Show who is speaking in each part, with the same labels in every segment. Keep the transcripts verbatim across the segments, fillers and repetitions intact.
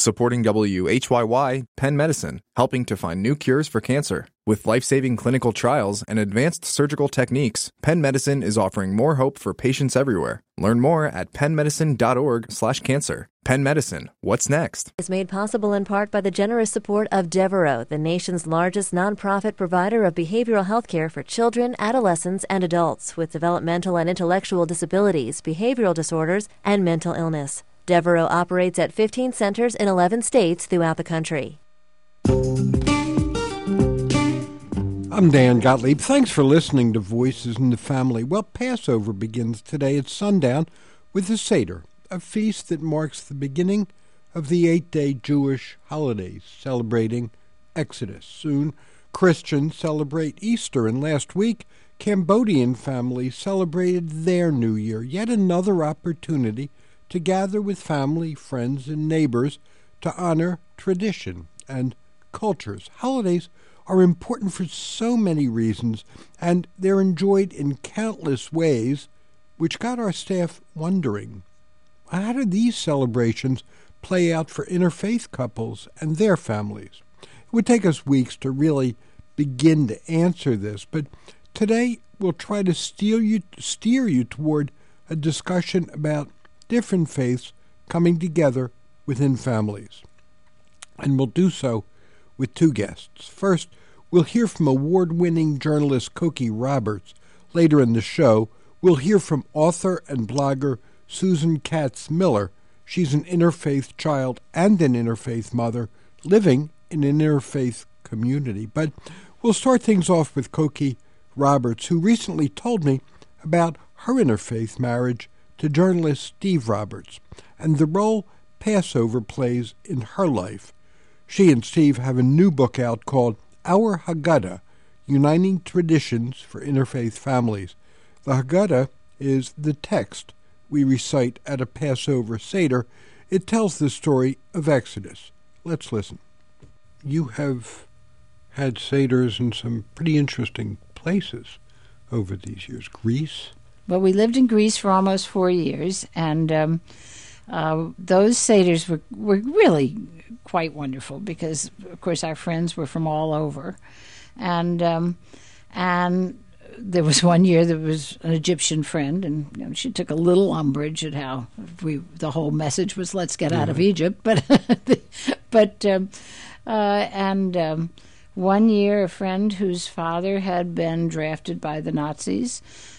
Speaker 1: Supporting W H Y Y, Penn Medicine, helping to find new cures for cancer. With life-saving clinical trials and advanced surgical techniques, Penn Medicine is offering more hope for patients everywhere. Learn more at pennmedicine.org slash cancer. Penn Medicine, what's next?
Speaker 2: Is made possible in part by the generous support of Devereaux, the nation's largest nonprofit provider of behavioral health care for children, adolescents, and adults with developmental and intellectual disabilities, behavioral disorders, and mental illness. Devereaux operates at fifteen centers in eleven states throughout the country.
Speaker 3: I'm Dan Gottlieb. Thanks for listening to Voices in the Family. Well, Passover begins today at sundown with the Seder, a feast that marks the beginning of the eight-day Jewish holidays celebrating Exodus. Soon, Christians celebrate Easter, and last week, Cambodian families celebrated their New Year, yet another opportunity to gather with family, friends, and neighbors to honor tradition and cultures. Holidays are important for so many reasons, and they're enjoyed in countless ways, which got our staff wondering, how do these celebrations play out for interfaith couples and their families? It would take us weeks to really begin to answer this, but today we'll try to steer you, steer you toward a discussion about different faiths coming together within families. And we'll do so with two guests. First, we'll hear from award-winning journalist Cokie Roberts. Later in the show, we'll hear from author and blogger Susan Katz Miller. She's an interfaith child and an interfaith mother living in an interfaith community. But we'll start things off with Cokie Roberts, who recently told me about her interfaith marriage to journalist Steve Roberts and the role Passover plays in her life. She and Steve have a new book out called Our Haggadah, Uniting Traditions for Interfaith Families. The Haggadah is the text we recite at a Passover Seder. It tells the story of Exodus. Let's listen. You have had Seders in some pretty interesting places over these years. Greece?
Speaker 4: Well, we lived in Greece for almost four years, and um, uh, those Seders were, were really quite wonderful because, of course, our friends were from all over. And um, and there was one year there was an Egyptian friend, and you know, she took a little umbrage at how we the whole message was, let's get out of Egypt. But, but um, uh, and um, one year a friend whose father had been drafted by the Nazis,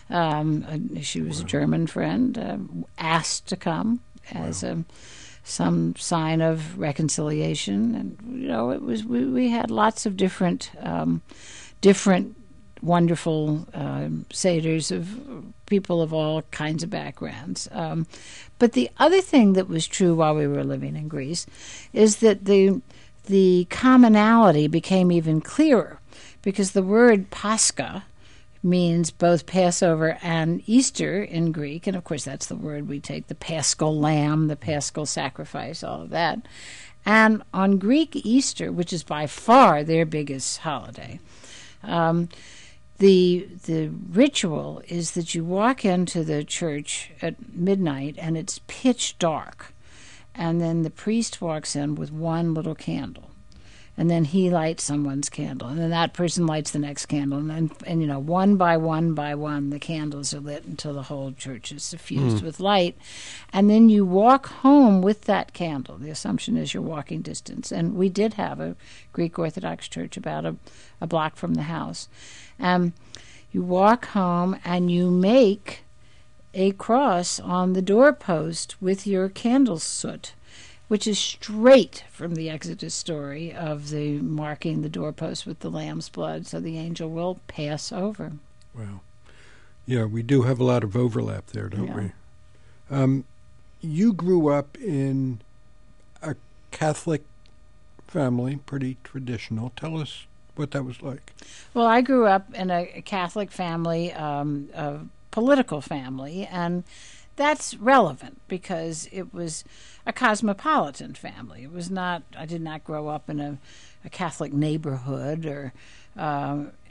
Speaker 4: um, she was wow. a German friend, uh, asked to come as wow. a some sign of reconciliation, and you know, it was we, we had lots of different, um, different, wonderful uh, seders of people of all kinds of backgrounds. Um, but the other thing that was true while we were living in Greece is that the the commonality became even clearer, because the word Pascha means both Passover and Easter in Greek, and of course that's the word we take, the paschal lamb, the paschal sacrifice, all of that. And on Greek Easter, which is by far their biggest holiday, um, the the ritual is that you walk into the church at midnight and it's pitch dark, and then the priest walks in with one little candle. And then he lights someone's candle, and then that person lights the next candle, and then, and you know, one by one by one, the candles are lit until the whole church is suffused mm. with light. And then you walk home with that candle. The assumption is you're walking distance. And we did have a Greek Orthodox church about a, a block from the house. Um, you walk home and you make a cross on the doorpost with your candle soot, which is straight from the Exodus story of the marking the doorpost with the lamb's blood, so the angel will pass over.
Speaker 3: Wow. Yeah, we do have a lot of overlap there, don't yeah. we? Um, you grew up in a Catholic family, pretty traditional. Tell us what that was like.
Speaker 4: Well, I grew up in a Catholic family, um, a political family, and that's relevant because it was a cosmopolitan family. It was not, I did not grow up in a, a Catholic neighborhood or um,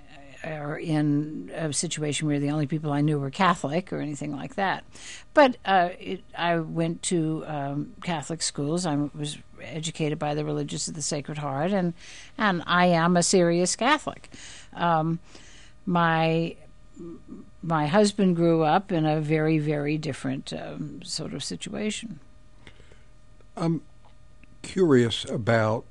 Speaker 4: or in a situation where the only people I knew were Catholic or anything like that. But uh, it, I went to um, Catholic schools. I was educated by the Religious of the Sacred Heart, and, and I am a serious Catholic. Um, my my husband grew up in a very, very different um, sort of situation.
Speaker 3: I'm curious about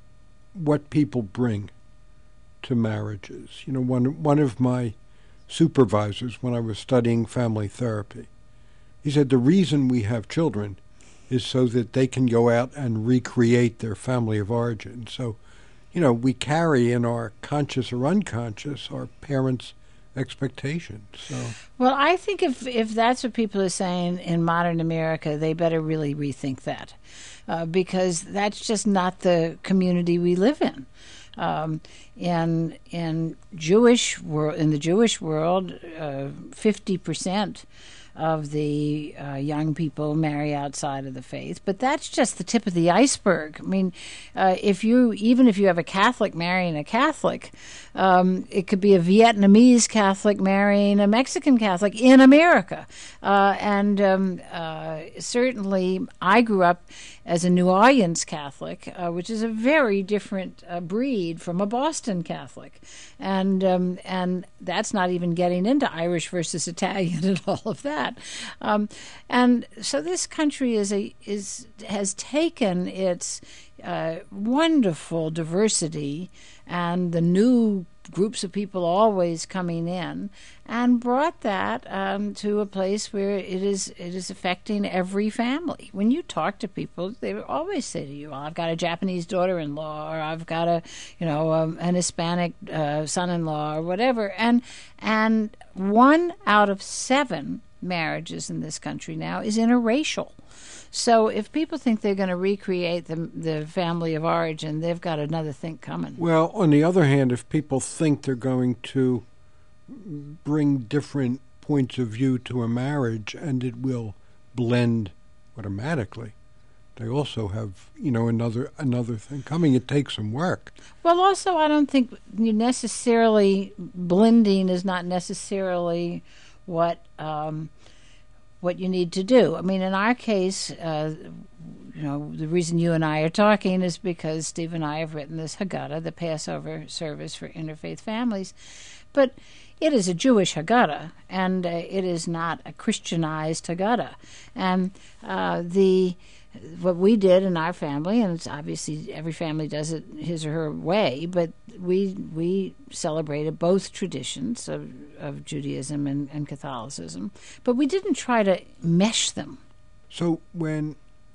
Speaker 3: what people bring to marriages. You know, one one of my supervisors when I was studying family therapy, he said the reason we have children is so that they can go out and recreate their family of origin. So, you know, we carry in our conscious or unconscious our parents' expectations. So,
Speaker 4: well, I think if if that's what people are saying in modern America, they better really rethink that, uh, because that's just not the community we live in. Um, in in Jewish world, in the Jewish world, uh, fifty percent of the uh, young people marry outside of the faith, but that's just the tip of the iceberg. I mean, uh, if you even if you have a Catholic marrying a Catholic, um, it could be a Vietnamese Catholic marrying a Mexican Catholic in America, uh, and um, uh, certainly I grew up as a New Orleans Catholic, uh, which is a very different uh, breed from a Boston Catholic, and um, and that's not even getting into Irish versus Italian and all of that. Um, and so this country is a is has taken its uh, wonderful diversity and the new groups of people always coming in, and brought that um, to a place where it is it is affecting every family. When you talk to people, they always say to you, well, "I've got a Japanese daughter-in-law," or "I've got a you know um, an Hispanic uh, son-in-law," or whatever. And and one out of seven marriages in this country now is interracial. So if people think they're going to recreate the the family of origin, they've got another thing coming.
Speaker 3: well, on the other hand, if people think they're going to bring different points of view to a marriage and it will blend automatically, they also have, you know, another another thing coming. It takes some work.
Speaker 4: Well, also, I don't think you necessarily blending is not necessarily what um, what you need to do. I mean, in our case, uh, you know, the reason you and I are talking is because Steve and I have written this Haggadah, the Passover service for interfaith families, but it is a Jewish Haggadah, and uh, it is not a Christianized Haggadah. And uh, the what we did in our family, and it's obviously every family does it his or her way, but we we celebrated both traditions of, of Judaism and, and Catholicism, but we didn't try to mesh them.
Speaker 3: So when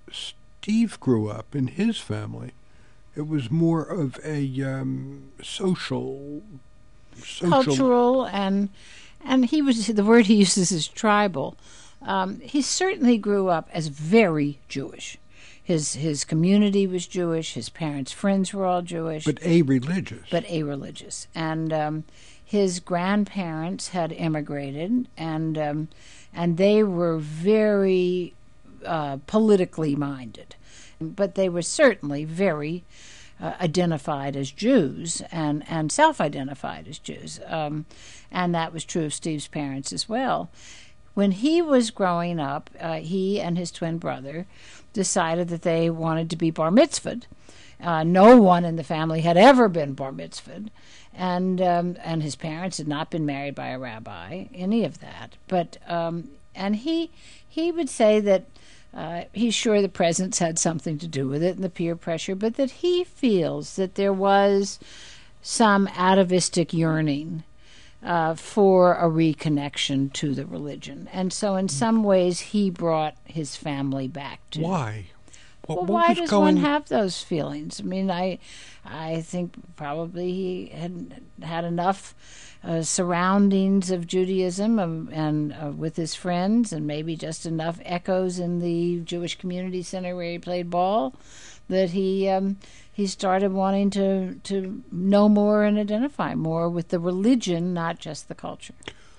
Speaker 3: Steve grew up in his family, it was more of a um, social, social,
Speaker 4: cultural, and and he was the word he uses is tribal. Um, he certainly grew up as very Jewish. His his community was Jewish. His parents' friends were all Jewish.
Speaker 3: but a religious.
Speaker 4: But a-religious. And um, his grandparents had immigrated, and um, and they were very uh, politically minded. But they were certainly very uh, identified as Jews and, and self-identified as Jews. Um, and that was true of Steve's parents as well. When he was growing up, uh, he and his twin brother decided that they wanted to be bar mitzvahed. Uh, no one in the family had ever been bar mitzvahed, and um, and his parents had not been married by a rabbi, any of that. But um, and he he would say that uh, he's sure the presents had something to do with it and the peer pressure, but that he feels that there was some atavistic yearning Uh, for a reconnection to the religion. And so in some ways he brought his family back to
Speaker 3: Why? What,
Speaker 4: well,
Speaker 3: what
Speaker 4: why
Speaker 3: was
Speaker 4: does
Speaker 3: going...
Speaker 4: one have those feelings? I mean, I I think probably he had had enough uh, surroundings of Judaism um, and uh, with his friends, and maybe just enough echoes in the Jewish Community Center where he played ball, that he um, he started wanting to, to know more and identify more with the religion, not just the culture.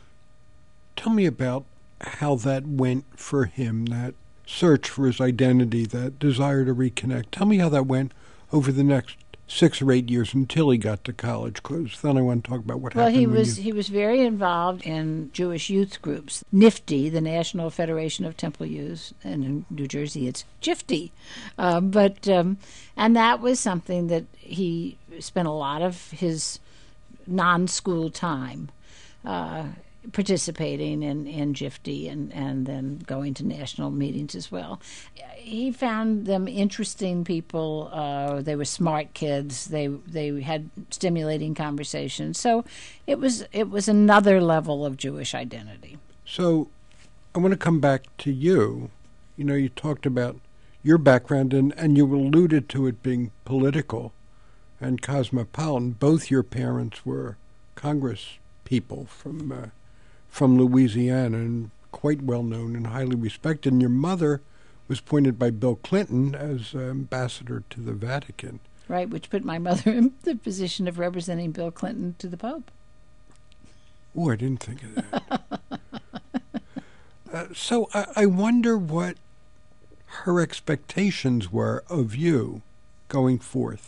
Speaker 3: Tell me about how that went for him, that search for his identity, that desire to reconnect. Tell me how that went over the next six or eight years until he got to college, because then I want to talk about what
Speaker 4: well,
Speaker 3: happened.
Speaker 4: he
Speaker 3: when
Speaker 4: was
Speaker 3: you...
Speaker 4: he was very involved in Jewish youth groups. NIFTY, the National Federation of Temple Youth, and in New Jersey it's JIFTY. Uh, but um, and that was something that he spent a lot of his non-school time uh, participating in, in JIFTY and, and then going to national meetings as well. He found them interesting people. Uh, they were smart kids. They they had stimulating conversations. So it was it was another level of Jewish identity.
Speaker 3: So I want to come back to you. You know, you talked about your background, and, and you alluded to it being political and cosmopolitan. Both your parents were Congress people from uh, from Louisiana, and quite well known and highly respected. And your mother was appointed by Bill Clinton as uh, ambassador to the Vatican.
Speaker 4: Right, which put my mother in the position of representing Bill Clinton to the Pope.
Speaker 3: Oh, I didn't think of that. uh, so I, I wonder what her expectations were of you going forth.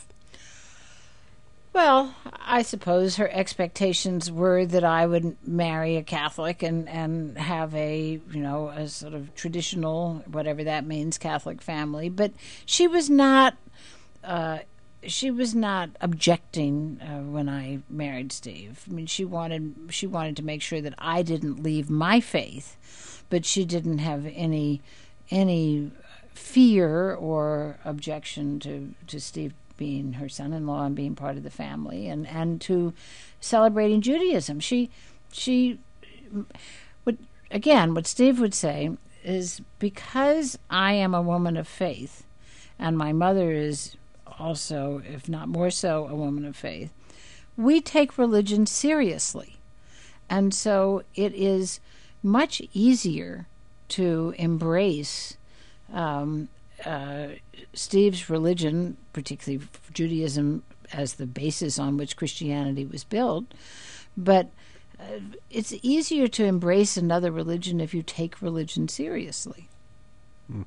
Speaker 4: Well, I suppose her expectations were that I would marry a Catholic and, and have a, you know, a sort of traditional, whatever that means, Catholic family. But she was not, uh, she was not objecting uh, when I married Steve. I mean, she wanted she wanted to make sure that I didn't leave my faith, but she didn't have any any fear or objection to, to Steve being her son-in-law and being part of the family, and, and to celebrating Judaism. She, she, would, again, what Steve would say is, because I am a woman of faith, and my mother is also, if not more so, a woman of faith, we take religion seriously. And so it is much easier to embrace um, Uh, Steve's religion, particularly Judaism, as the basis on which Christianity was built. But uh, it's easier to embrace another religion if you take religion seriously.
Speaker 3: Hmm.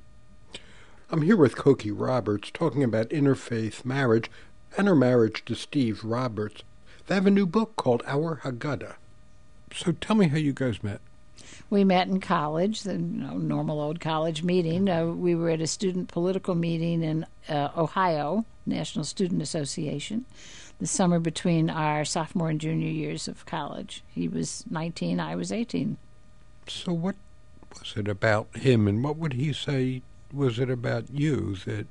Speaker 3: I'm here with Cokie Roberts talking about interfaith marriage and her marriage to Steve Roberts. They have a new book called Our Haggadah. So tell me how you guys met.
Speaker 4: We met in college, the you know, normal old college meeting. Uh, we were at a student political meeting in uh, Ohio, National Student Association, the summer between our sophomore and junior years of college. He was nineteen, I was eighteen.
Speaker 3: So what was it about him, and what would he say was it about you that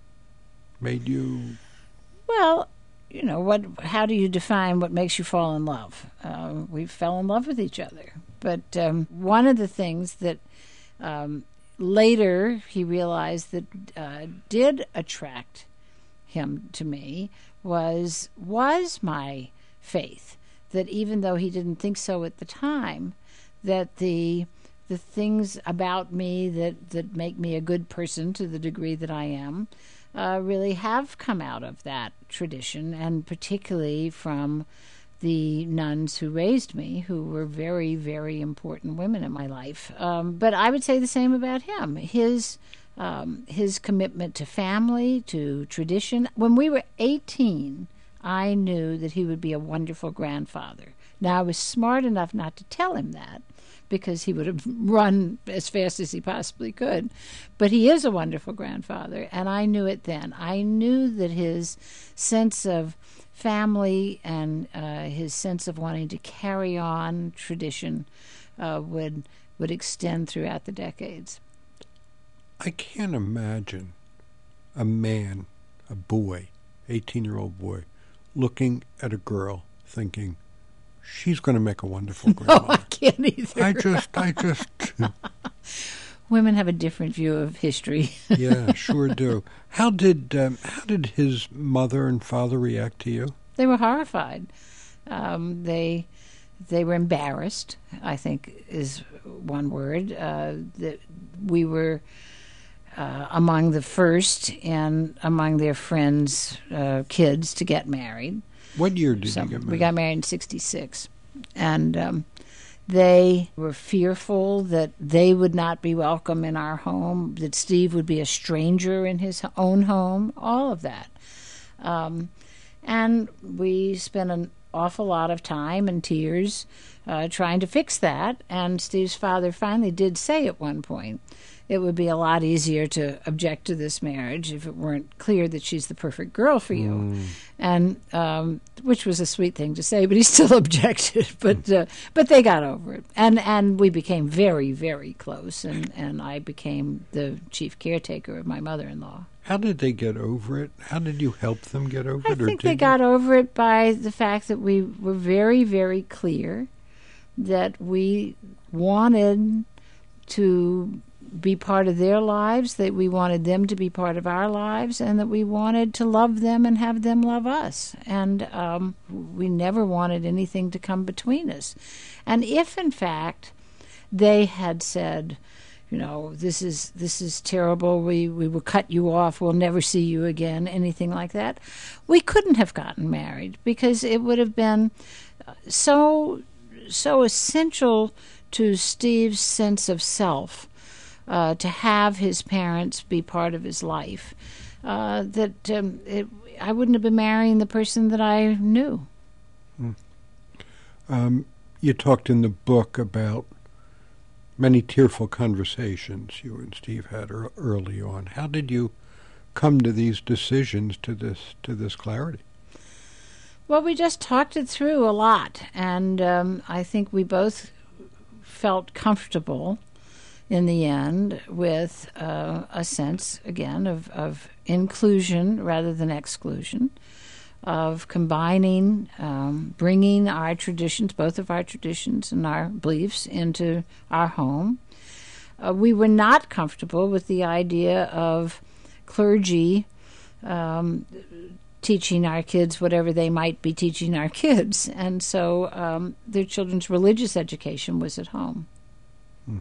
Speaker 3: made you...
Speaker 4: Well, you know, what? How do you define what makes you fall in love? Uh, we fell in love with each other. But um, one of the things that um, later he realized that uh, did attract him to me was was my faith. That even though he didn't think so at the time, that the the things about me that, that make me a good person to the degree that I am uh, really have come out of that tradition, and particularly from the nuns who raised me, who were very, very important women in my life. Um, but I would say the same about him. His um, his commitment to family, to tradition. When we were eighteen, I knew that he would be a wonderful grandfather. Now, I was smart enough not to tell him that, because he would have run as fast as he possibly could. But he is a wonderful grandfather, and I knew it then. I knew that his sense of family and uh, his sense of wanting to carry on tradition uh, would would extend throughout the decades.
Speaker 3: I can't imagine a man, a boy, eighteen-year-old boy, looking at a girl thinking, she's going to make a wonderful grandmother.
Speaker 4: No, I can't either.
Speaker 3: I just, I just...
Speaker 4: Women have a different view of history.
Speaker 3: Yeah, sure do. How did um, how did his mother and father react to you?
Speaker 4: They were horrified. Um, they they were embarrassed, I think is one word. Uh, that we were uh, among the first and among their friends' uh, kids to get married.
Speaker 3: What year did
Speaker 4: So
Speaker 3: you get married?
Speaker 4: We got married in sixty-six. And um, they were fearful that they would not be welcome in our home, that Steve would be a stranger in his own home, all of that. Um, and we spent an awful lot of time and tears uh, trying to fix that. And Steve's father finally did say at one point, it would be a lot easier to object to this marriage if it weren't clear that she's the perfect girl for you. Mm. And um, which was a sweet thing to say, but he still objected. But uh, but they got over it. And and we became very, very close. And, and I became the chief caretaker of my mother-in-law.
Speaker 3: How did they get over it? How did you help them get over
Speaker 4: I
Speaker 3: it?
Speaker 4: I think
Speaker 3: or
Speaker 4: they got over it by the fact that we were very, very clear that we wanted to be part of their lives, that we wanted them to be part of our lives, and that we wanted to love them and have them love us. And um, we never wanted anything to come between us. And if, in fact, they had said, you know, this is this is terrible, we, we will cut you off, we'll never see you again, anything like that, we couldn't have gotten married, because it would have been so so essential to Steve's sense of self uh, to have his parents be part of his life uh, that um, it, I wouldn't have been marrying the person that I knew.
Speaker 3: Hmm. Um, you talked in the book about many tearful conversations you and Steve had er- early on. How did you come to these decisions, to this to this clarity?
Speaker 4: Well, we just talked it through a lot, and um, I think we both felt comfortable in the end with uh, a sense, again, of, of inclusion rather than exclusion, of combining, um, bringing our traditions, both of our traditions and our beliefs, into our home. Uh, we were not comfortable with the idea of clergy um, teaching our kids whatever they might be teaching our kids, and so um, their children's religious education was at home.
Speaker 3: Hmm.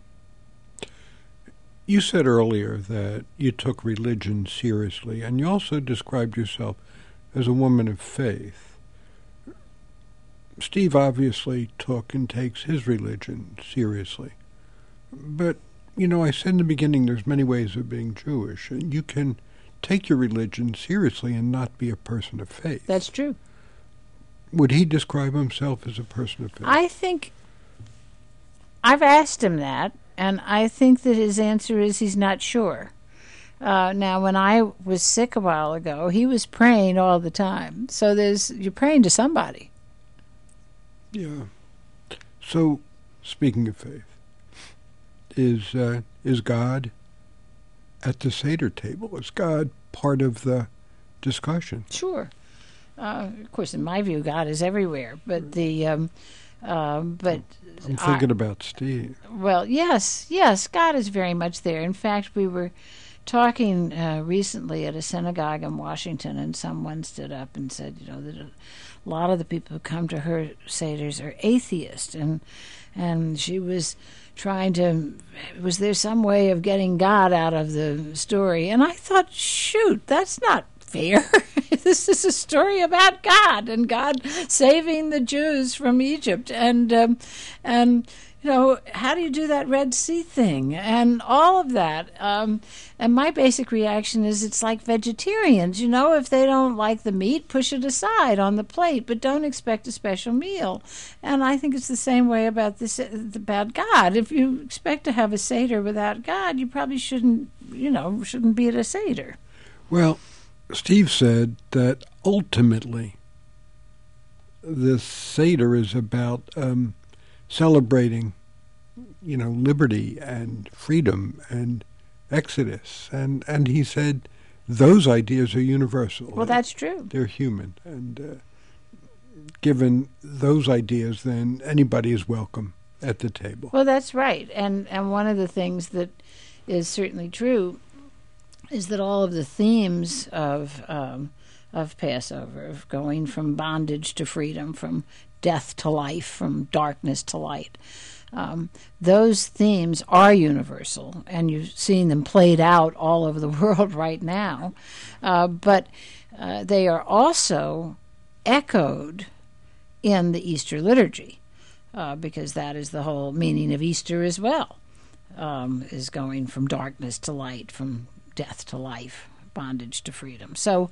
Speaker 3: You said earlier that you took religion seriously, and you also described yourself as a woman of faith. Steve obviously took and takes his religion seriously. But, you know, I said in the beginning there's many ways of being Jewish, and you can take your religion seriously and not be a person of faith.
Speaker 4: That's true.
Speaker 3: Would he describe himself as a person of faith?
Speaker 4: I think I've asked him that, and I think that his answer is he's not sure. Uh, now, when I was sick a while ago, he was praying all the time. So there's you're praying to somebody.
Speaker 3: Yeah. So, speaking of faith, is uh, is God at the Seder table? Is God part of the discussion?
Speaker 4: Sure. Uh, of course, in my view, God is everywhere. But the um, uh, but
Speaker 3: I'm thinking
Speaker 4: I,
Speaker 3: about Steve.
Speaker 4: Well, yes, yes, God is very much there. In fact, we were talking uh, recently at a synagogue in Washington, and someone stood up and said, you know, that a lot of the people who come to her seders are atheists, and and she was trying to, was there some way of getting God out of the story? And I thought, shoot, that's not fair. This is a story about God and God saving the Jews from Egypt, and um, and you know, how do you do that Red Sea thing and all of that? Um, and my basic reaction is it's like vegetarians. You know, if they don't like the meat, push it aside on the plate, but don't expect a special meal. And I think it's the same way about this about God. If you expect to have a Seder without God, you probably shouldn't, you know, shouldn't be at a Seder.
Speaker 3: Well, Steve said that ultimately this Seder is about um, celebrating, you know, liberty and freedom and exodus. And, and he said those ideas are universal.
Speaker 4: Well, that's true.
Speaker 3: They're human. And uh, given those ideas, then anybody is welcome at the table.
Speaker 4: Well, that's right. And, and one of the things that is certainly true is that all of the themes of um, of Passover, of going from bondage to freedom, from death to life, from darkness to light, um, those themes are universal, and you're seeing them played out all over the world right now. Uh, but uh, they are also echoed in the Easter liturgy, uh, because that is the whole meaning of Easter as well, um, is going from darkness to light, from death to life, bondage to freedom. So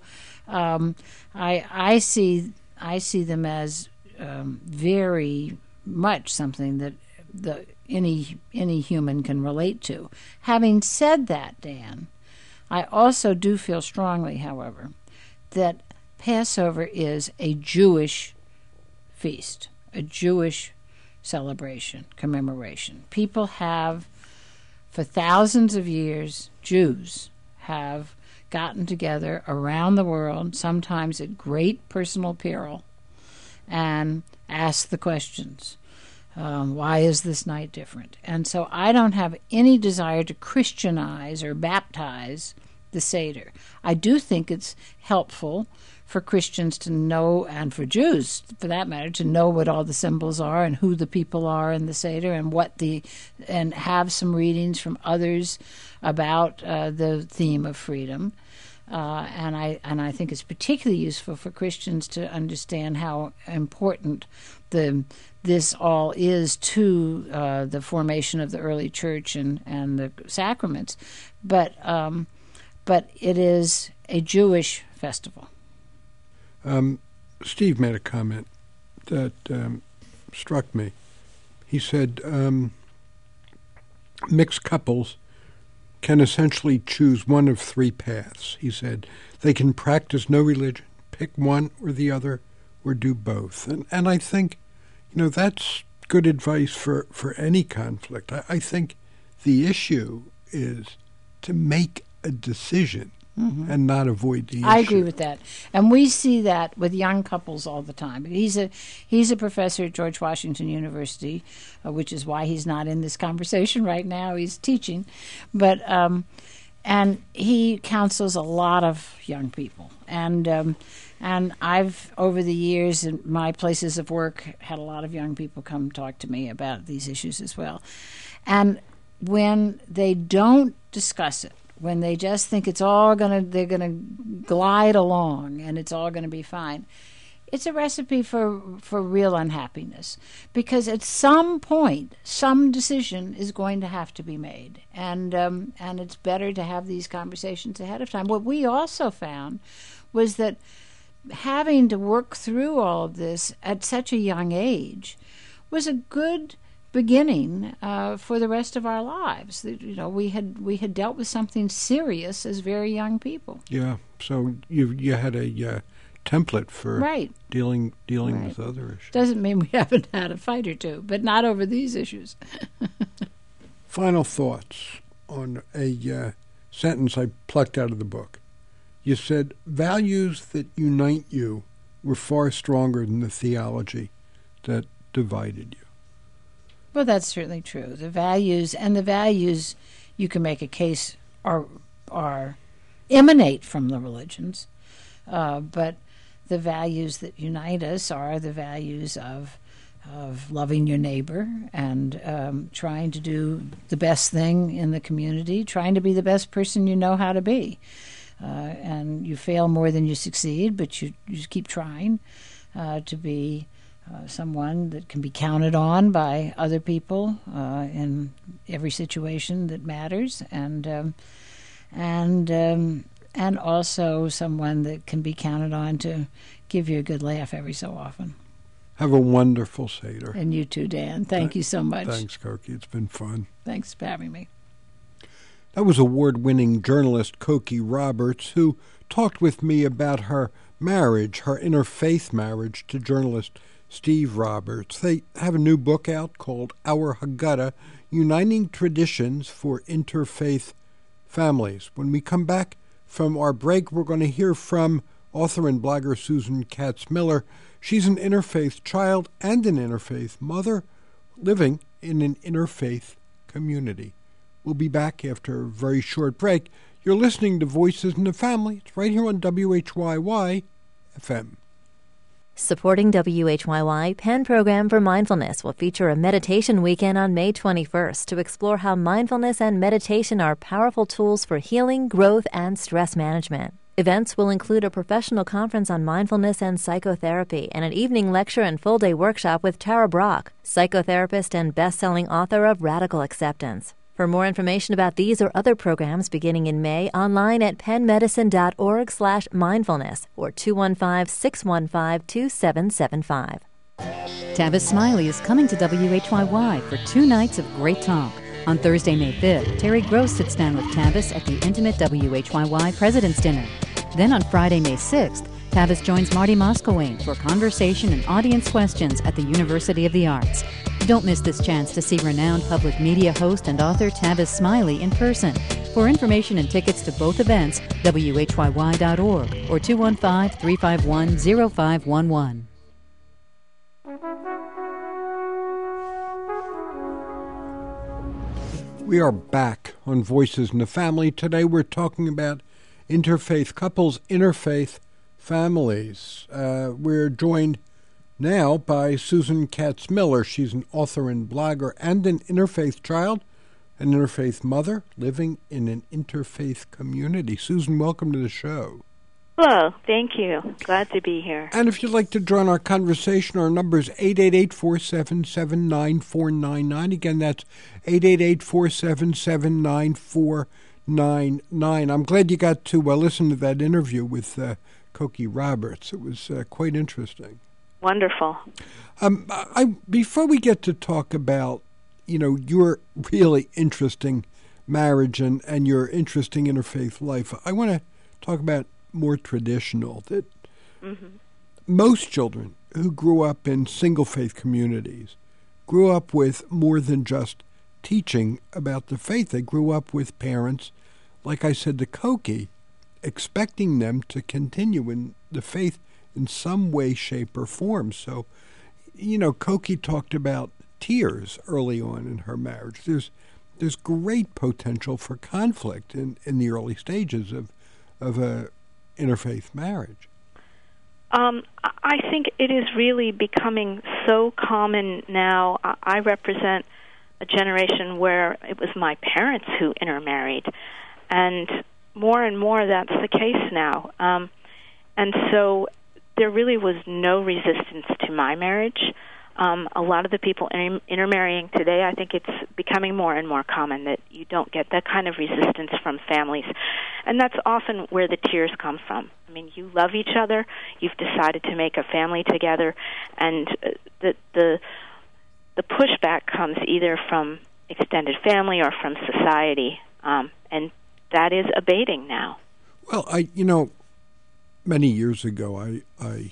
Speaker 4: Um, I I see I see them as um, very much something that the any any human can relate to. Having said that, Dan, I also do feel strongly, however, that Passover is a Jewish feast, a Jewish celebration, commemoration. People have, for thousands of years, Jews have gotten together around the world, sometimes at great personal peril, and asked the questions. Um, why is this night different? And so I don't have any desire to Christianize or baptize the Seder. I do think it's helpful for Christians to know, and for Jews, for that matter, to know what all the symbols are and who the people are in the Seder, and what the, and have some readings from others about uh, the theme of freedom. Uh, and I and I think it's particularly useful for Christians to understand how important the this all is to uh, the formation of the early church and, and the sacraments. But um, but it is a Jewish festival.
Speaker 3: Um, Steve made a comment that um, struck me. He said um, mixed couples can essentially choose one of three paths. He said they can practice no religion, pick one or the other, or do both. And and I think, you know, that's good advice for, for any conflict. I, I think the issue is to make a decision. Mm-hmm. And not avoid the issue.
Speaker 4: I agree with that. And we see that with young couples all the time. He's a he's a professor at George Washington University, uh, which is why he's not in this conversation right now. He's teaching. But um, and he counsels a lot of young people. And um, and I've, over the years in my places of work, had a lot of young people come talk to me about these issues as well. And when they don't discuss it, when they just think it's all going to, they're going to glide along and it's all going to be fine, it's a recipe for, for real unhappiness. Because at some point, some decision is going to have to be made. And, um, and it's better to have these conversations ahead of time. What we also found was that having to work through all of this at such a young age was a good beginning uh, for the rest of our lives. You know, we had we had dealt with something serious as very young people.
Speaker 3: Yeah, so you you had a uh, template for
Speaker 4: right.
Speaker 3: dealing dealing
Speaker 4: right.
Speaker 3: with other issues.
Speaker 4: Doesn't mean we haven't had a fight or two, but not over these issues.
Speaker 3: Final thoughts on a uh, sentence I plucked out of the book. You said, values that unite you were far stronger than the theology that divided you.
Speaker 4: Well, that's certainly true. The values, and the values, you can make a case, are are emanate from the religions, uh, but the values that unite us are the values of of loving your neighbor and um, trying to do the best thing in the community, trying to be the best person you know how to be. Uh, and you fail more than you succeed, but you, you just keep trying uh, to be Uh, someone that can be counted on by other people uh, in every situation that matters, and um, and um, and also someone that can be counted on to give you a good laugh every so often.
Speaker 3: Have a wonderful Seder.
Speaker 4: And you too, Dan. Thank Th- you so much.
Speaker 3: Thanks, Koki. It's been fun.
Speaker 4: Thanks for having me.
Speaker 3: That was award-winning journalist Koki Roberts, who talked with me about her marriage, her interfaith marriage to journalist Steve Roberts. They have a new book out called Our Haggadah, Uniting Traditions for Interfaith Families. When we come back from our break, we're going to hear from author and blogger Susan Katz-Miller. She's an interfaith child and an interfaith mother living in an interfaith community. We'll be back after a very short break. You're listening to Voices in the Family. It's right here on W H Y Y F M.
Speaker 2: Supporting W H Y Y, Penn Program for Mindfulness will feature a meditation weekend on May twenty-first to explore how mindfulness and meditation are powerful tools for healing, growth, and stress management. Events will include a professional conference on mindfulness and psychotherapy and an evening lecture and full-day workshop with Tara Brach, psychotherapist and best-selling author of Radical Acceptance. For more information about these or other programs beginning in May, online at penmedicine.org slash mindfulness or two one five, six one five, two seven seven five.
Speaker 5: Tavis Smiley is coming to W H Y Y for two nights of great talk. On Thursday, May fifth, Terry Gross sits down with Tavis at the intimate W H Y Y President's Dinner. Then on Friday, May sixth, Tavis joins Marty Moskowayne for conversation and audience questions at the University of the Arts. Don't miss this chance to see renowned public media host and author Tavis Smiley in person. For information and tickets to both events, W H Y Y dot org or two one five, three five one, zero five one one.
Speaker 3: We are back on Voices in the Family. Today we're talking about interfaith couples, interfaith families. Uh, we're joined now by Susan Katz Miller. She's an author and blogger and an interfaith child, an interfaith mother living in an interfaith community. Susan, welcome to the show.
Speaker 6: Hello, thank you. Glad to be here.
Speaker 3: And if you'd like to join our conversation, our number is eight eight eight, four seven seven, nine four nine nine. Again, that's eight eight eight, four seven seven, nine four nine nine. I'm glad you got to uh, listen to that interview with uh, Cokie Roberts. It was uh, quite interesting.
Speaker 6: Wonderful.
Speaker 3: Um, I before we get to talk about, you know, your really interesting marriage and, and your interesting interfaith life, I want to talk about more traditional, that mm-hmm. most children who grew up in single faith communities grew up with more than just teaching about the faith. They grew up with parents, like I said to Cokie, expecting them to continue in the faith in some way, shape, or form. So, you know, Cokie talked about tears early on in her marriage. There's there's great potential for conflict in, in the early stages of of a interfaith marriage.
Speaker 6: Um, I think it is really becoming so common now. I represent a generation where it was my parents who intermarried, and more and more that's the case now. Um, and so there really was no resistance to my marriage. Um, a lot of the people inter- intermarrying today, I think it's becoming more and more common that you don't get that kind of resistance from families. And that's often where the tears come from. I mean, you love each other, you've decided to make a family together, and the the, the pushback comes either from extended family or from society, um, and that is abating now.
Speaker 3: Well, I, you know, many years ago, I... I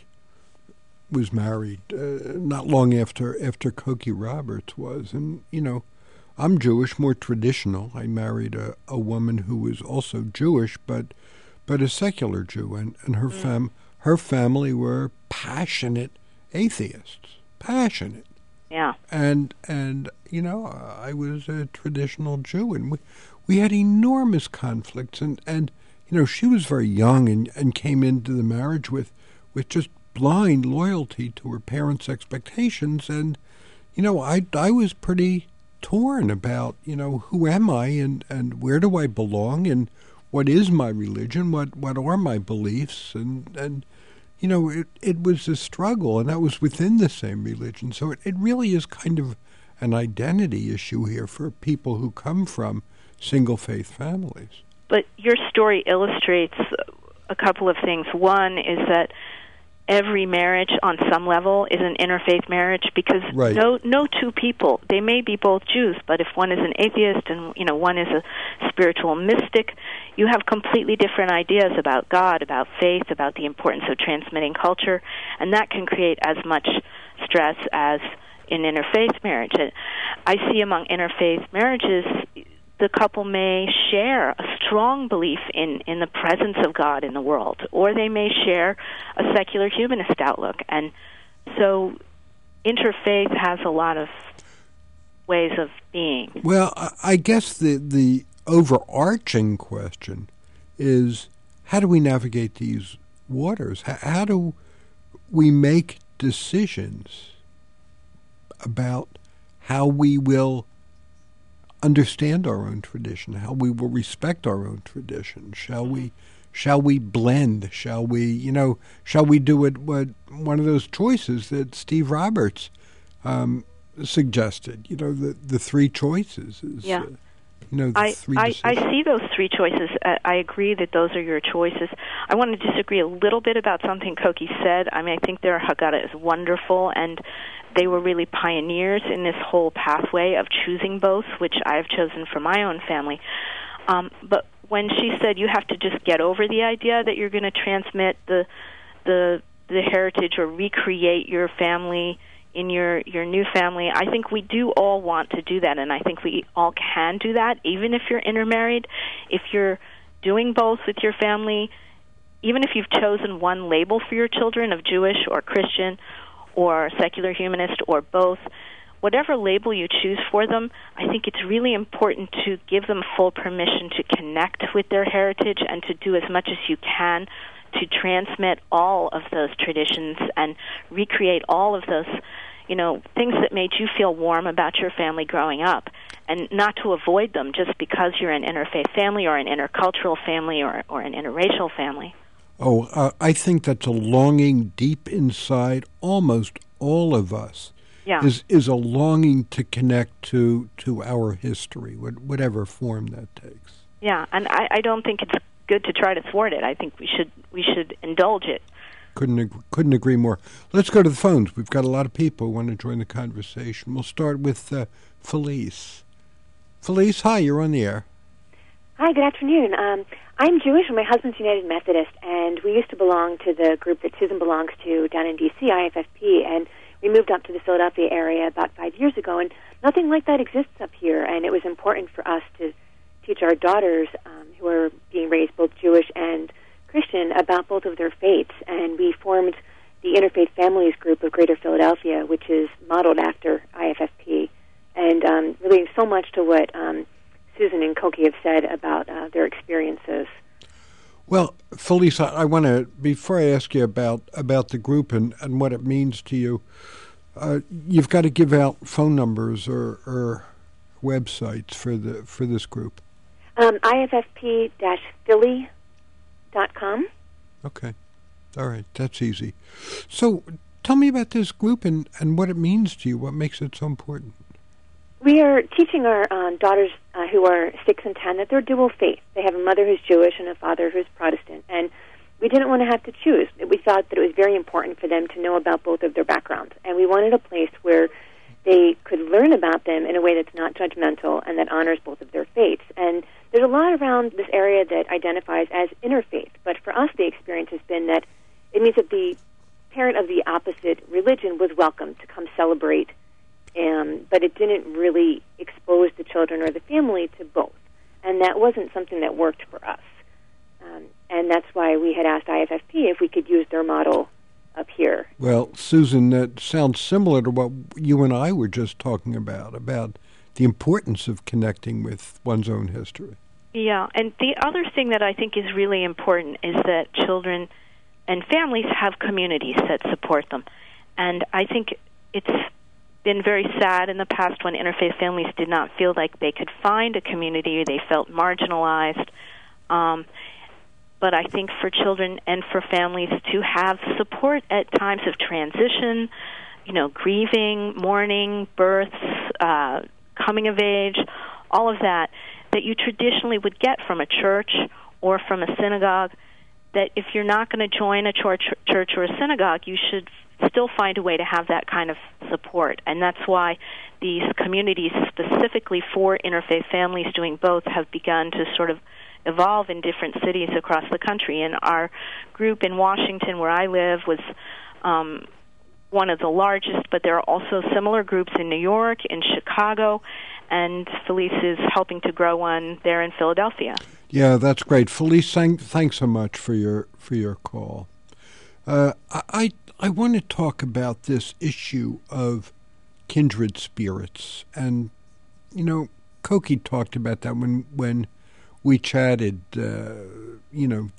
Speaker 3: was married uh, not long after after Cokie Roberts was. And, you know, I'm Jewish, more traditional. I married a, a woman who was also Jewish, but but a secular Jew. And, and her, mm. fam, her family were passionate atheists, passionate.
Speaker 6: Yeah.
Speaker 3: And, and you know, I was a traditional Jew, and we, we had enormous conflicts. And, and, you know, she was very young and, and came into the marriage with, with just blind loyalty to her parents' expectations, and you know, I I was pretty torn about, you know, who am I and, and where do I belong and what is my religion, what what are my beliefs, and and you know, it it was a struggle, and that was within the same religion. So it, it really is kind of an identity issue here for people who come from single faith families.
Speaker 6: But your story illustrates a couple of things. One is that every marriage on some level is an interfaith marriage, because
Speaker 3: right.
Speaker 6: no no two people, they may be both Jews, but if one is an atheist and you know one is a spiritual mystic, you have completely different ideas about God, about faith, about the importance of transmitting culture, and that can create as much stress as in interfaith marriage. I see among interfaith marriages, the couple may share a strong belief in, in the presence of God in the world, or they may share a secular humanist outlook. And so interfaith has a lot of ways of being.
Speaker 3: Well, I guess the, the overarching question is, how do we navigate these waters? How do we make decisions about how we will understand our own tradition, how we will respect our own tradition? Shall we shall we blend? Shall we, you know, shall we do it what one of those choices that Steve Roberts um, suggested, you know, the the three choices is
Speaker 6: yeah.
Speaker 3: uh, You know, the
Speaker 6: I,
Speaker 3: three
Speaker 6: I,
Speaker 3: decisions.
Speaker 6: I see those three choices. I, I agree that those are your choices. I want to disagree a little bit about something Koki said. I mean, I think their Haggadah is wonderful, and they were really pioneers in this whole pathway of choosing both, which I've chosen for my own family. Um, but when she said you have to just get over the idea that you're going to transmit the the the heritage or recreate your family in your, your new family, I think we do all want to do that, and I think we all can do that, even if you're intermarried. If you're doing both with your family, even if you've chosen one label for your children of Jewish or Christian or secular humanist or both, whatever label you choose for them, I think it's really important to give them full permission to connect with their heritage and to do as much as you can to transmit all of those traditions and recreate all of those, you know, things that made you feel warm about your family growing up, and not to avoid them just because you're an interfaith family or an intercultural family or, or an interracial family.
Speaker 3: Oh, uh, I think that's a longing deep inside almost all of us.
Speaker 6: Yeah.
Speaker 3: Is is a longing to connect to to our history, whatever form that takes.
Speaker 6: Yeah, and I, I don't think it's good to try to thwart it. I think we should we should indulge it.
Speaker 3: Couldn't ag- couldn't agree more. Let's go to the phones. We've got a lot of people who want to join the conversation. We'll start with uh, Felice. Felice, hi, you're on the air.
Speaker 7: Hi, good afternoon. Um, I'm Jewish, and my husband's United Methodist, and we used to belong to the group that Susan belongs to down in D C, I F F P, and we moved up to the Philadelphia area about five years ago, and nothing like that exists up here, and it was important for us to teach our daughters, um, who are being raised both Jewish and Christian, about both of their faiths, and we formed the Interfaith Families Group of Greater Philadelphia, which is modeled after I F F P, and um, really so much to what um, Susan and Koki have said about uh, their experiences.
Speaker 3: Well, Felice, I, I want to, before I ask you about, about the group and, and what it means to you, uh, you've got to give out phone numbers or, or websites for the for this group.
Speaker 7: Um, I F F P Philly dot com.
Speaker 3: Okay. All right. That's easy. So tell me about this group and, and what it means to you, what makes it so important.
Speaker 7: We are teaching our um, daughters uh, who are six and ten that they're dual faith. They have a mother who's Jewish and a father who's Protestant. And we didn't want to have to choose. We thought that it was very important for them to know about both of their backgrounds. And we wanted a place where they could learn about them in a way that's not judgmental and that honors both of their faiths. And there's a lot around this area that identifies as interfaith. But for us, the experience has been that it means that the parent of the opposite religion was welcome to come celebrate, um, but it didn't really expose the children or the family to both. And that wasn't something that worked for us. Um, and that's why we had asked I F F P if we could use their model up here.
Speaker 3: Well, Susan, that sounds similar to what you and I were just talking about, about the importance of connecting with one's own history.
Speaker 6: Yeah, and the other thing that I think is really important is that children and families have communities that support them. And I think it's been very sad in the past when interfaith families did not feel like they could find a community. They felt marginalized. Um, but I think for children and for families to have support at times of transition, you know, grieving, mourning, births, uh, coming of age, all of that, that you traditionally would get from a church or from a synagogue, that if you're not going to join a church, church or a synagogue, you should still find a way to have that kind of support. And that's why these communities specifically for interfaith families doing both have begun to sort of evolve in different cities across the country. And our group in Washington, where I live, was um, one of the largest, but there are also similar groups in New York, in Chicago, and Felice is helping to grow one there in Philadelphia.
Speaker 3: Yeah, that's great. Felice, thank, thanks so much for your for your call. Uh, I I want to talk about this issue of kindred spirits, and you know, Koki talked about that when when we chatted. Uh, you know,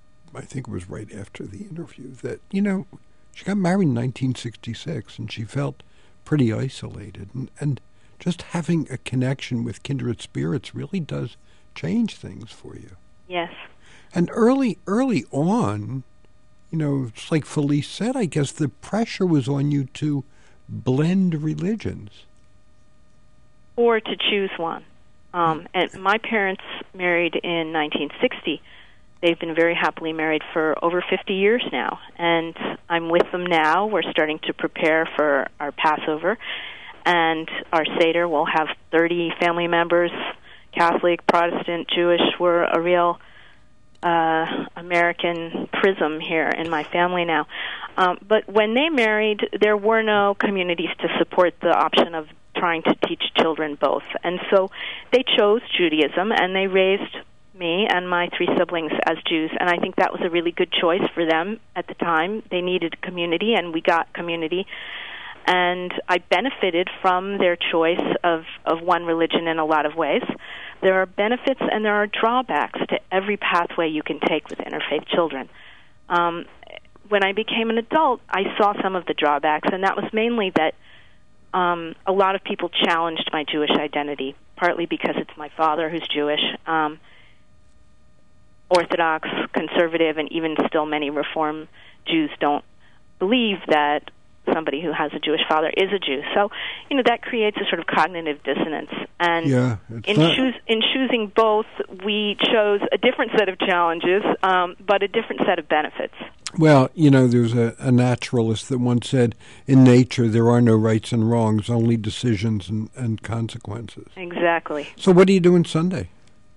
Speaker 3: I think it was right after the interview that you know she got married in nineteen sixty-six, and she felt pretty isolated, and and just having a connection with kindred spirits really does change things for you.
Speaker 6: Yes.
Speaker 3: And early early on, you know, it's like Felice said, I guess the pressure was on you to blend religions.
Speaker 6: Or to choose one. Um, and my parents married in nineteen sixty. They've been very happily married for over fifty years now, and I'm with them now. We're starting to prepare for our Passover, and our Seder will have thirty family members, Catholic, Protestant, Jewish. We're a real uh, American prism here in my family now. Um, but when they married, there were no communities to support the option of trying to teach children both. And so they chose Judaism, and they raised me and my three siblings as Jews, and I think that was a really good choice for them at the time. They needed community, and we got community. And I benefited from their choice of, of one religion in a lot of ways. There are benefits and there are drawbacks to every pathway you can take with interfaith children. Um, when I became an adult, I saw some of the drawbacks, and that was mainly that um, a lot of people challenged my Jewish identity, partly because it's my father who's Jewish, um, Orthodox, conservative, and even still many Reform Jews don't believe that somebody who has a Jewish father is a Jew. So, you know, that creates a sort of cognitive dissonance. And
Speaker 3: yeah,
Speaker 6: in, choos- in choosing both, we chose a different set of challenges, um, but a different set of benefits.
Speaker 3: Well, you know, there's a, a naturalist that once said, in nature there are no rights and wrongs, only decisions and, and consequences.
Speaker 6: Exactly.
Speaker 3: So what are you doing Sunday?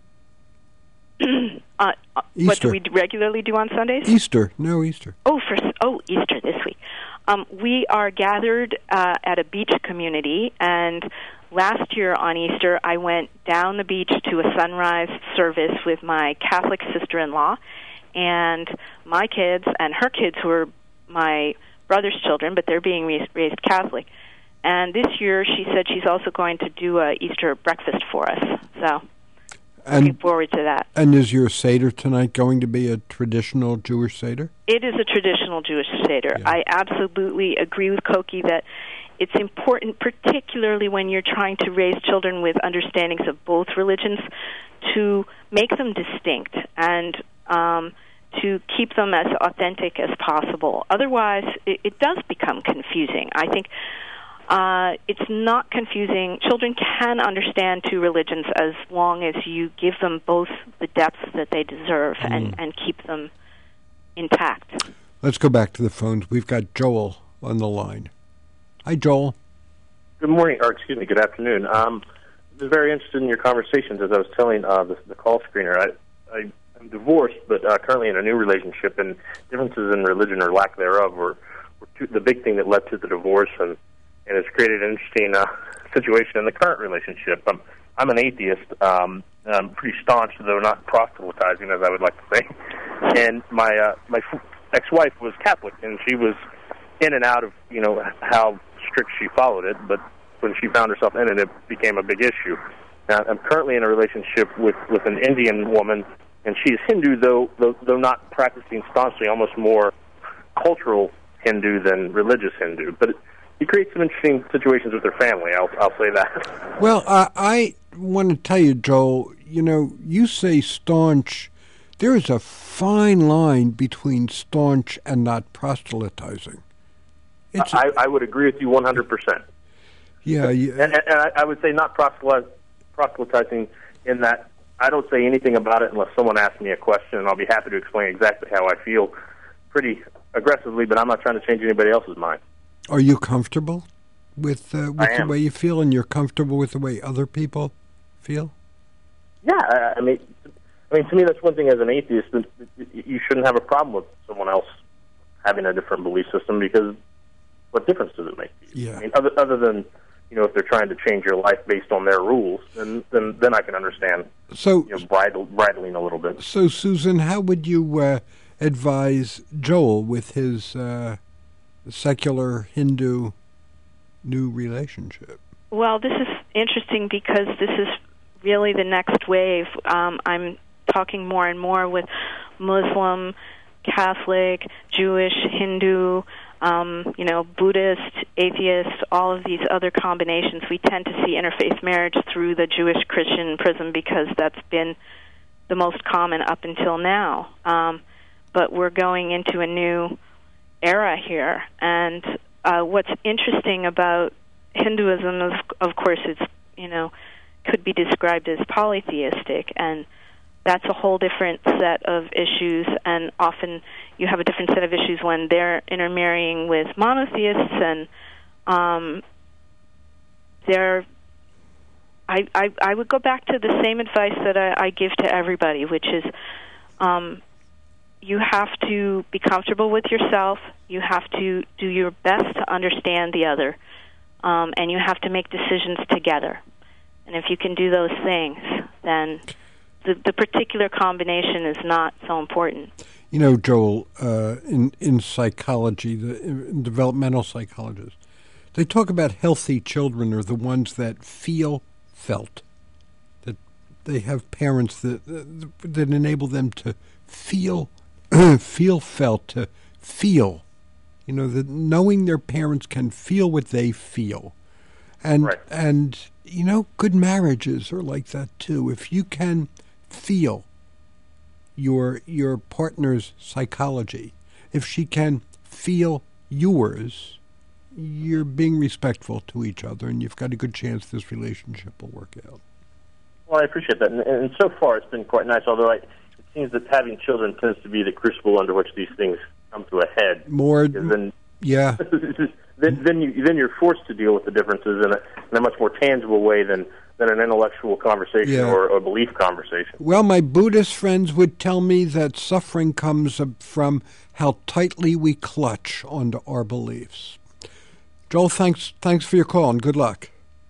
Speaker 6: Uh, uh, what do we regularly do on Sundays?
Speaker 3: Easter. No, Easter.
Speaker 6: Oh, for oh, Easter this week. Um, we are gathered uh, at a beach community, and last year on Easter, I went down the beach to a sunrise service with my Catholic sister-in-law and my kids and her kids, who are my brother's children, but they're being raised Catholic. And this year, she said she's also going to do a Easter breakfast for us. So.
Speaker 3: And,
Speaker 6: looking forward to that.
Speaker 3: And is your Seder tonight going to be a traditional Jewish Seder?
Speaker 6: It is a traditional Jewish Seder. Yeah. I absolutely agree with Koki that it's important, particularly when you're trying to raise children with understandings of both religions, to make them distinct and um, to keep them as authentic as possible. Otherwise, it, it does become confusing. I think Uh, it's not confusing. Children can understand two religions as long as you give them both the depth that they deserve mm. and, and keep them intact.
Speaker 3: Let's go back to the phones. We've got Joel on the line. Hi, Joel.
Speaker 8: Good morning, or excuse me, good afternoon. Um, I was very interested in your conversations, as I was telling uh, the, the call screener. I, I, I'm divorced, but uh, currently in a new relationship, and differences in religion or lack thereof were, were two, the big thing that led to the divorce, and and it's created an interesting uh, situation in the current relationship. I'm, I'm an atheist. Um, I'm pretty staunch, though not proselytizing, as I would like to say. And my uh, my ex-wife was Catholic, and she was in and out of, you know, how strict she followed it. But when she found herself in it, it became a big issue. Now, I'm currently in a relationship with, with an Indian woman, and she's Hindu, though, though though not practicing staunchly, almost more cultural Hindu than religious Hindu. But it, It creates some interesting situations with their family, I'll, I'll say that.
Speaker 3: Well, uh, I want to tell you, Joel, you know, you say staunch. There is a fine line between staunch and not proselytizing. It's
Speaker 8: I, I would agree with you one hundred percent.
Speaker 3: Yeah. You,
Speaker 8: and, and I, I would say not proselytizing in that I don't say anything about it unless someone asks me a question, and I'll be happy to explain exactly how I feel pretty aggressively, but I'm not trying to change anybody else's mind.
Speaker 3: Are you comfortable with uh, with the
Speaker 8: am.
Speaker 3: way you feel, and you're comfortable with the way other people feel?
Speaker 8: Yeah, I, I mean, I mean, to me, that's one thing as an atheist. That you shouldn't have a problem with someone else having a different belief system, because what difference does it make?
Speaker 3: Yeah.
Speaker 8: I mean, other other than, you know, if they're trying to change your life based on their rules, then then, then I can understand.
Speaker 3: So,
Speaker 8: you know, bridle, bridling a little bit.
Speaker 3: So, Susan, how would you uh, advise Joel with his Uh, secular Hindu new relationship?
Speaker 6: Well, this is interesting because this is really the next wave. Um, I'm talking more and more with Muslim, Catholic, Jewish, Hindu, um, you know, Buddhist, atheist, all of these other combinations. We tend to see interfaith marriage through the Jewish-Christian prism because that's been the most common up until now. Um, but we're going into a new era here, and uh, what's interesting about Hinduism is, of course, it's, you know, could be described as polytheistic, and that's a whole different set of issues, and often you have a different set of issues when they're intermarrying with monotheists, and um, they're I, I, I would go back to the same advice that I, I give to everybody, which is um, you have to be comfortable with yourself, you have to do your best to understand the other, um, and you have to make decisions together. And if you can do those things, then the, the particular combination is not so important.
Speaker 3: You know, Joel, uh, in, in psychology, the in developmental psychologists, they talk about healthy children are the ones that feel felt, that they have parents that that enable them to feel, feel felt, to feel, you know, that knowing their parents can feel what they feel. And,
Speaker 8: right.
Speaker 3: and you know, good marriages are like that, too. If you can feel your your partner's psychology, if she can feel yours, you're being respectful to each other, and you've got a good chance this relationship will work out.
Speaker 8: Well, I appreciate that, and, and so far it's been quite nice, although I, it seems that having children tends to be the crucible under which these things come to a head.
Speaker 3: More,
Speaker 8: then,
Speaker 3: yeah.
Speaker 8: then, then, you, then you're forced to deal with the differences in a, in a much more tangible way than, than an intellectual conversation
Speaker 3: yeah.
Speaker 8: or a belief conversation.
Speaker 3: Well, my Buddhist friends would tell me that suffering comes from how tightly we clutch onto our beliefs. Joel, thanks thanks for your call, and good luck.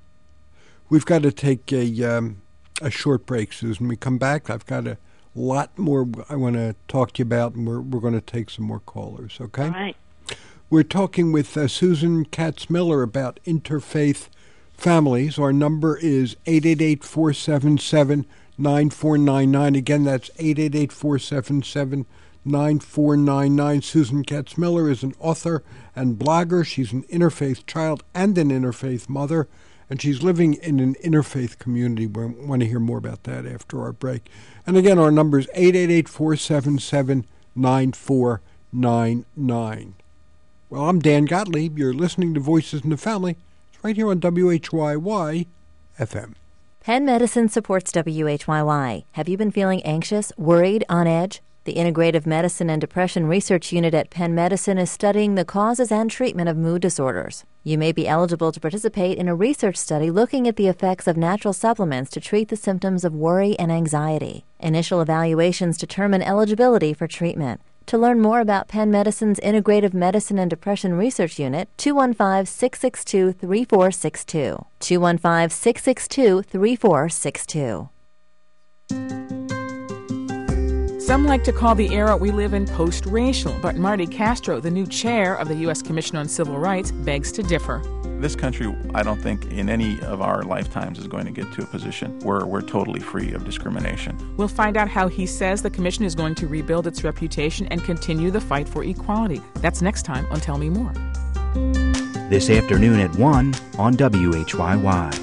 Speaker 3: We've got to take a um, a short break, Susan. When we come back, I've got a lot more I want to talk to you about, and we're, we're going to take some more callers, okay?
Speaker 6: All right.
Speaker 3: We're talking with uh, Susan Katz-Miller about interfaith families. Our number is eight eight eight, four seven seven, nine four nine nine. Again, that's eight eight eight, four seven seven, nine four nine nine. Susan Katz-Miller is an author and blogger. She's an interfaith child and an interfaith mother, and she's living in an interfaith community. We want to hear more about that after our break. And again, our number is eight eight eight, four seven seven, nine four nine nine. Well, I'm Dan Gottlieb. You're listening to Voices in the Family. It's right here on W H Y Y F M.
Speaker 2: Penn Medicine supports W H Y Y. Have you been feeling anxious, worried, on edge? The Integrative Medicine and Depression Research Unit at Penn Medicine is studying the causes and treatment of mood disorders. You may be eligible to participate in a research study looking at the effects of natural supplements to treat the symptoms of worry and anxiety. Initial evaluations determine eligibility for treatment. To learn more about Penn Medicine's Integrative Medicine and Depression Research Unit, two one five, six six two, three four six two. two one five, six six two, three four six two.
Speaker 9: Some like to call the era we live in post-racial, but Marty Castro, the new chair of the U S Commission on Civil Rights, begs to differ.
Speaker 10: This country, I don't think in any of our lifetimes is going to get to a position where we're totally free of discrimination.
Speaker 9: We'll find out how he says the commission is going to rebuild its reputation and continue the fight for equality. That's next time on Tell Me More.
Speaker 11: This afternoon at one on W H Y Y.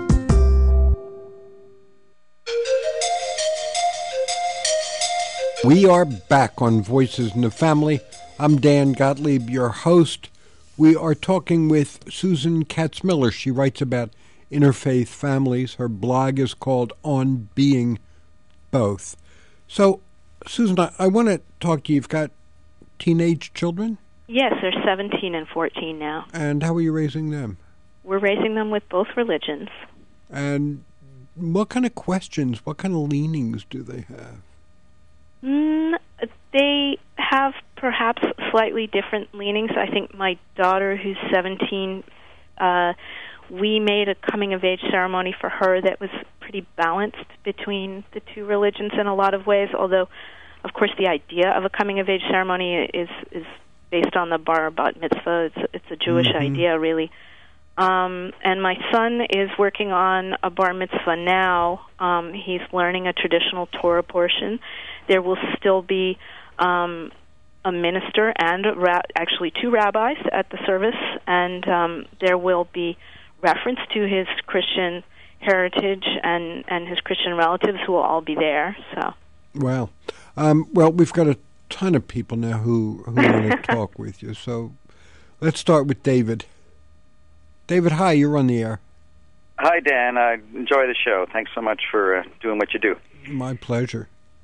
Speaker 3: We are back on Voices in the Family. I'm Dan Gottlieb, your host. We are talking with Susan Katz-Miller. She writes about interfaith families. Her blog is called On Being Both. So, Susan, I, I want to talk to you. You've got teenage children?
Speaker 6: Yes, they're seventeen and fourteen now.
Speaker 3: And how are you raising them?
Speaker 6: We're raising them with both religions.
Speaker 3: And what kind of questions, what kind of leanings do they have?
Speaker 6: Mm, they have perhaps slightly different leanings. I think my daughter, who's seventeen, uh, we made a coming-of-age ceremony for her that was pretty balanced between the two religions in a lot of ways, although, of course, the idea of a coming-of-age ceremony is, is based on the bar bat mitzvah. It's, it's a Jewish mm-hmm. idea, really. Um, and my son is working on a bar mitzvah now. Um, he's learning a traditional Torah portion. There will still be um, a minister and a ra- actually two rabbis at the service, and um, there will be reference to his Christian heritage and, and his Christian relatives who will all be there. So,
Speaker 3: wow. Um, well, we've got a ton of people now who, who want to talk with you. So let's start with David. David, hi, you're on the air.
Speaker 12: Hi, Dan. I enjoy the show. Thanks so much for uh, doing what you do.
Speaker 3: My pleasure.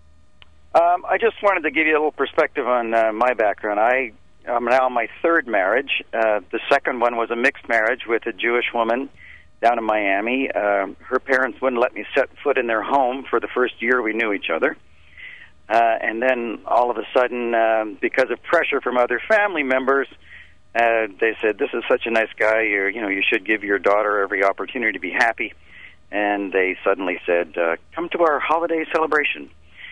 Speaker 12: Um, I just wanted to give you a little perspective on uh, my background. I am now in my third marriage. Uh, the second one was a mixed marriage with a Jewish woman down in Miami. Uh, her parents wouldn't let me set foot in their home for the first year we knew each other. Uh, and then all of a sudden, uh, because of pressure from other family members, uh, they said, "This is such a nice guy. You're, you know, you should give your daughter every opportunity to be happy." And they suddenly said, uh, "Come to our holiday celebration."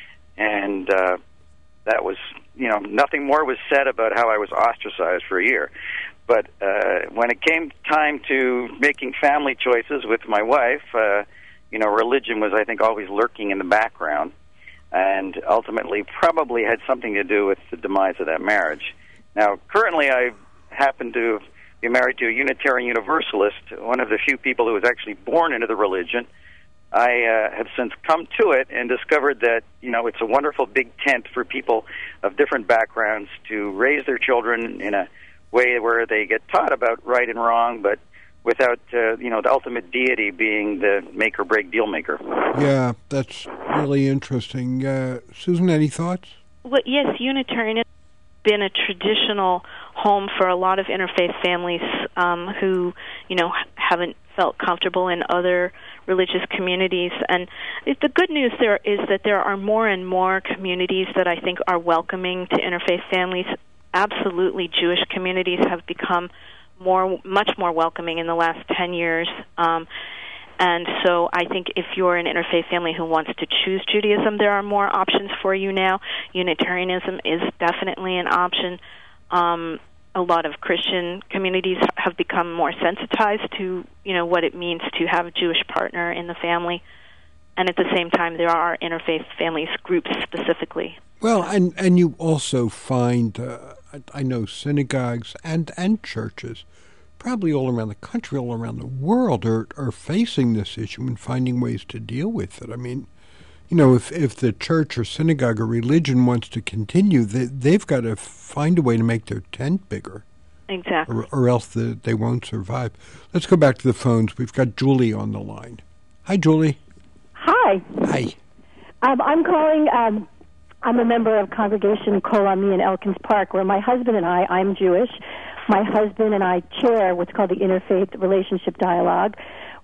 Speaker 12: And uh, that was, you know, nothing more was said about how I was ostracized for a year. But uh, when it came time to making family choices with my wife, uh, you know, religion was, I think, always lurking in the background, and ultimately probably had something to do with the demise of that marriage. Now, currently I happen to be married to a Unitarian Universalist, one of the few people who was actually born into the religion. I uh, have since come to it and discovered that, you know, it's a wonderful big tent for people of different backgrounds to raise their children in a way where they get taught about right and wrong, but without, uh, you know, the ultimate deity being the make-or-break deal-maker.
Speaker 3: Yeah, that's really interesting. Uh, Susan, any thoughts?
Speaker 6: Well, yes, Unitarian has been a traditional home for a lot of interfaith families um, who, you know, haven't felt comfortable in other religious communities. And it, the good news there is that there are more and more communities that I think are welcoming to interfaith families. Absolutely, Jewish communities have become more, much more welcoming in the last ten years. Um, and so I think if you're an interfaith family who wants to choose Judaism, there are more options for you now. Unitarianism is definitely an option. Um, a lot of Christian communities have become more sensitized to, you know, what it means to have a Jewish partner in the family. And at the same time, there are interfaith families groups specifically.
Speaker 3: Well, and, and you also find, uh, I, I know synagogues and, and churches, probably all around the country, all around the world, are, are facing this issue and finding ways to deal with it. I mean, you know, if, if the church or synagogue or religion wants to continue, they, they've got to find a way to make their tent bigger.
Speaker 6: Exactly.
Speaker 3: Or, or else the, they won't survive. Let's go back to the phones. We've got Julie on the line. Hi, Julie.
Speaker 13: Hi.
Speaker 3: Hi.
Speaker 13: Um, I'm calling, um, I'm a member of Congregation Kol Ami in Elkins Park, where my husband and I, I'm Jewish, my husband and I chair what's called the Interfaith Relationship Dialogue.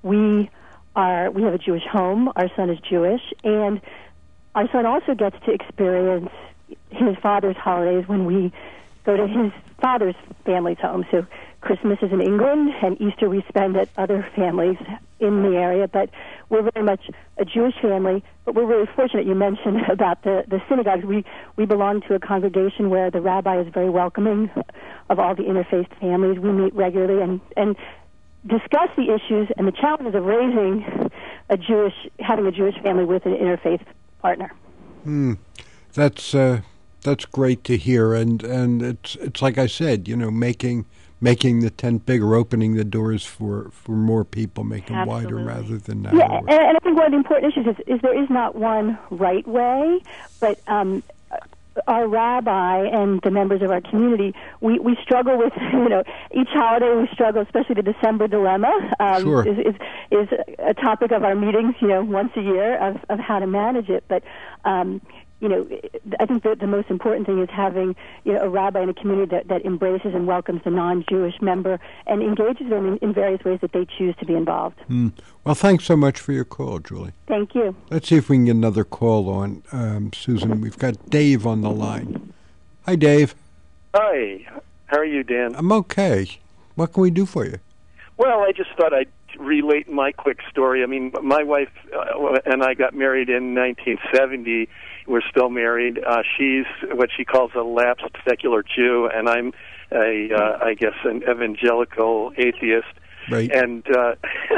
Speaker 13: We are, we have a Jewish home, our son is Jewish, and our son also gets to experience his father's holidays when we go to his father's family's home. So Christmas is in England, and Easter we spend at other families in the area, but we're very much a Jewish family, but we're really fortunate. You mentioned about the, the synagogues. We, we belong to a congregation where the rabbi is very welcoming of all the interfaith families. We meet regularly and, and discuss the issues and the challenges of raising a Jewish, having a Jewish family with an interfaith partner.
Speaker 3: Hmm. That's uh, that's great to hear, and, and it's it's like I said, you know, making making the tent bigger, opening the doors for, for more people, making it wider rather than narrower.
Speaker 13: Yeah, and, and I think one of the important issues is, is there is not one right way, but um, our rabbi and the members of our community, we, we struggle with, you know, each holiday we struggle, especially the December dilemma um,
Speaker 3: sure.
Speaker 13: is, is is a topic of our meetings, you know, once a year of, of how to manage it. But um, you know, I think that the most important thing is having, you know, a rabbi in a community that, that embraces and welcomes the non-Jewish member and engages them in, in various ways that they choose to be involved.
Speaker 3: Hmm. Well, thanks so much for your call, Julie.
Speaker 13: Thank you.
Speaker 3: Let's see if we can get another call on, um, Susan. We've got Dave on the line. Hi, Dave.
Speaker 14: Hi. How are you, Dan?
Speaker 3: I'm okay. What can we do for you?
Speaker 14: Well, I just thought I'd relate my quick story. I mean, my wife uh, and I got married in nineteen seventy. We're still married. Uh, she's what she calls a lapsed secular Jew, and I'm a, uh, I guess, an evangelical atheist.
Speaker 3: Right.
Speaker 14: And uh,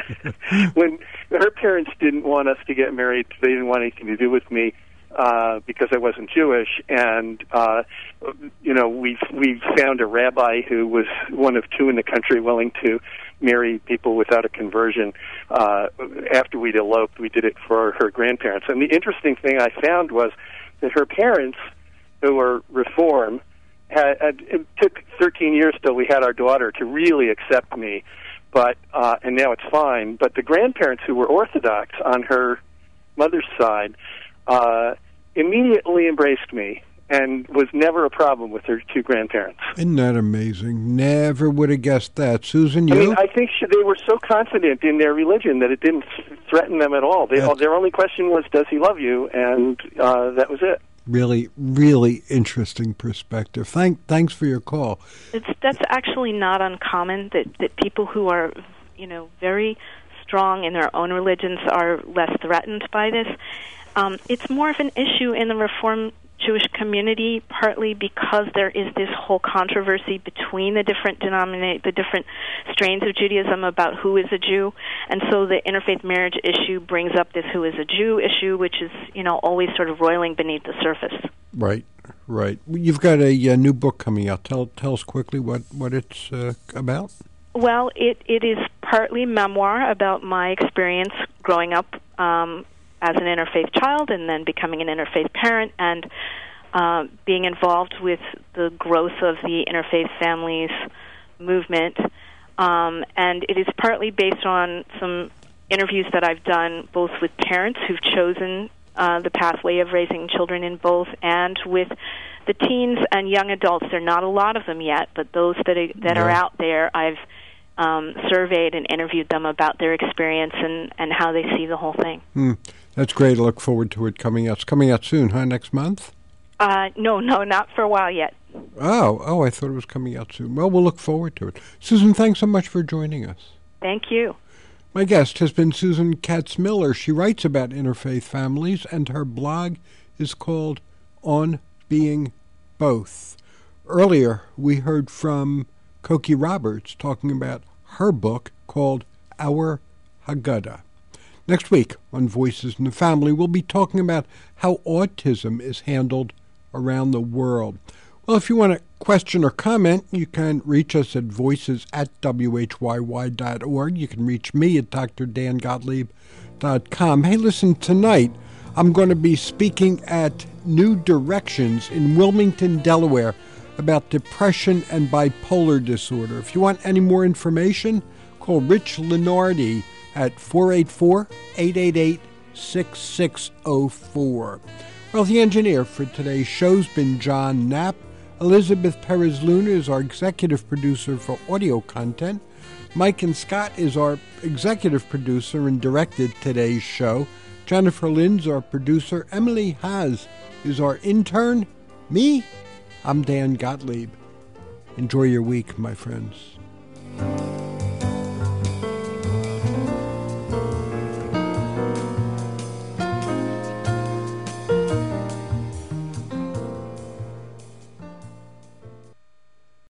Speaker 14: when her parents didn't want us to get married, they didn't want anything to do with me uh, because I wasn't Jewish. And uh, you know, we we found a rabbi who was one of two in the country willing to marry people without a conversion. Uh, after we'd eloped, we did it for her grandparents. And the interesting thing I found was that her parents, who were Reform, had, had, it took thirteen years till we had our daughter to really accept me. but uh, and now it's fine. But the grandparents who were Orthodox on her mother's side uh, immediately embraced me, and was never a problem with her two grandparents.
Speaker 3: Isn't that amazing? Never would have guessed that. Susan, you?
Speaker 14: I mean, I think she, they were so confident in their religion that it didn't threaten them at all. They, their only question was, does he love you? And uh, that was it.
Speaker 3: Really, really interesting perspective. Thank, thanks for your call.
Speaker 6: It's, that's actually not uncommon, that, that people who are, you know, very strong in their own religions are less threatened by this. Um, it's more of an issue in the Reform Jewish community, partly because there is this whole controversy between the different denominate the different strains of Judaism about who is a Jew, and so the interfaith marriage issue brings up this who is a Jew issue, which is, you know, always sort of roiling beneath the surface.
Speaker 3: Right, right. You've got a, a new book coming out. Tell tell us quickly what what it's uh, about.
Speaker 6: Well, it it is partly memoir about my experience growing up Um, as an interfaith child and then becoming an interfaith parent, and uh, being involved with the growth of the interfaith families movement. Um, and it is partly based on some interviews that I've done both with parents who've chosen uh, the pathway of raising children in both, and with the teens and young adults. There are not a lot of them yet, but those that are, that
Speaker 3: yeah.
Speaker 6: are out there, I've um, surveyed and interviewed them about their experience and, and how they see the whole thing.
Speaker 3: Hmm. That's great. I look forward to it coming out. It's coming out soon, huh? Next month?
Speaker 6: Uh, no, no, not for a while yet.
Speaker 3: Oh, oh, I thought it was coming out soon. Well, we'll look forward to it. Susan, thanks so much for joining us.
Speaker 6: Thank you.
Speaker 3: My guest has been Susan Katz-Miller. She writes about interfaith families, and her blog is called On Being Both. Earlier, we heard from Cokie Roberts talking about her book called Our Haggadah. Next week on Voices in the Family, we'll be talking about how autism is handled around the world. Well, if you want to question or comment, you can reach us at voices at w h y y dot org. You can reach me at d r dan gottlieb dot com. Hey, listen, tonight I'm going to be speaking at New Directions in Wilmington, Delaware, about depression and bipolar disorder. If you want any more information, call Rich Lenardi at four eight four, eight eight eight, six six zero four. Well, the engineer for today's show's been John Knapp. Elizabeth Perez-Luna is our executive producer for audio content. Mike and Scott is our executive producer and directed today's show. Jennifer Lynn's our producer. Emily Haas is our intern. Me? I'm Dan Gottlieb. Enjoy your week, my friends.